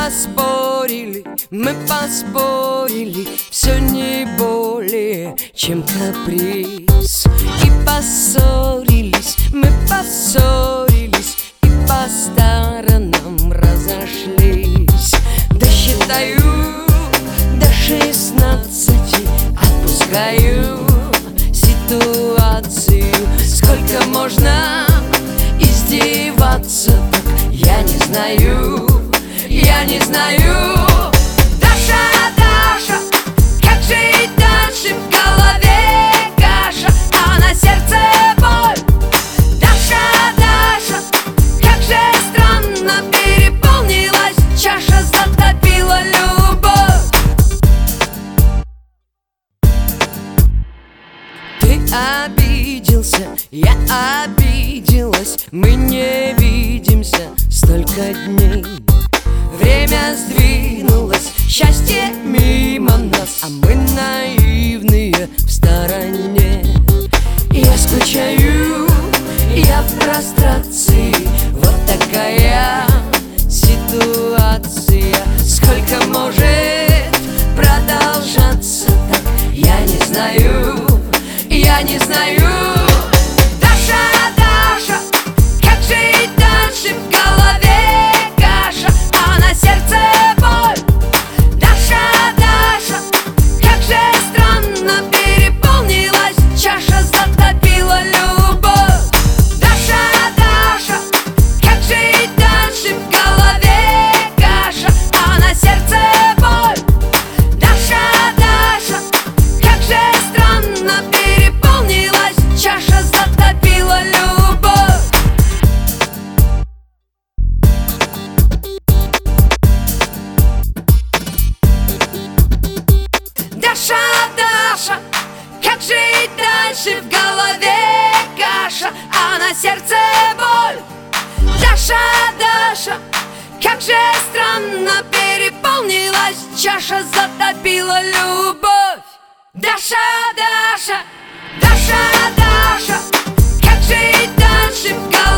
поспорили, все не более, чем каприз. И поссорились, мы поссорились, и по сторонам разошлись. Досчитаю до 16, отпускаю ситуацию. Сколько можно издеваться так, я не знаю, я не знаю. Даша, Даша, как жить дальше? В голове каша, а на сердце боль. Даша, Даша, как же странно переполнилась чаша, затопила любовь. Ты обиделся, я обиделась, мы не видимся столько дней. Время сдвинулось, счастье мимо нас, а мы наивные в стороне. Я скучаю, я в прострации, вот такая ситуация. Сколько может продолжаться так, я не знаю, я не знаю. Даша, Даша, как жить дальше? В голове каша, а на сердце боль. Даша, Даша, как же странно переполнилась чаша, затопила любовь. Даша, Даша, как жить дальше? В голове каша, а на сердце боль. Даша, Даша, как же странно переполнилась чаша, затопила любовь. Даша, Даша, как жить дальше? В голове каша, а на сердце боль. Даша, Даша, как же странно переполнилась чаша, затопила любовь. Даша, Даша, Даша, Даша, как жить дальше? В голове